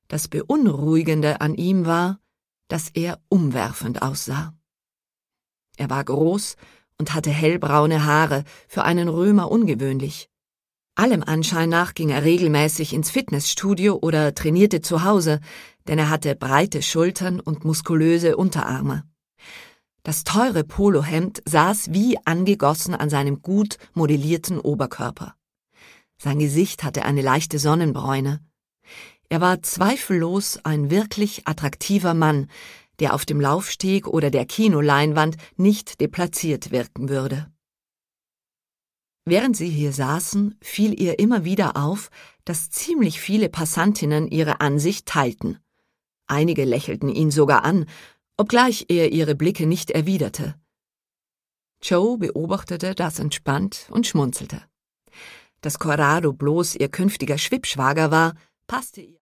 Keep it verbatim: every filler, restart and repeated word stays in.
Das Beunruhigende an ihm war, dass er umwerfend aussah. Er war groß und hatte hellbraune Haare, für einen Römer ungewöhnlich. Allem Anschein nach ging er regelmäßig ins Fitnessstudio oder trainierte zu Hause, denn er hatte breite Schultern und muskulöse Unterarme. Das teure Polohemd saß wie angegossen an seinem gut modellierten Oberkörper. Sein Gesicht hatte eine leichte Sonnenbräune. Er war zweifellos ein wirklich attraktiver Mann, der auf dem Laufsteg oder der Kinoleinwand nicht deplatziert wirken würde. Während sie hier saßen, fiel ihr immer wieder auf, dass ziemlich viele Passantinnen ihre Ansicht teilten. Einige lächelten ihn sogar an, obgleich er ihre Blicke nicht erwiderte. Joe beobachtete das entspannt und schmunzelte. Dass Corrado bloß ihr künftiger Schwippschwager war, passte ihr.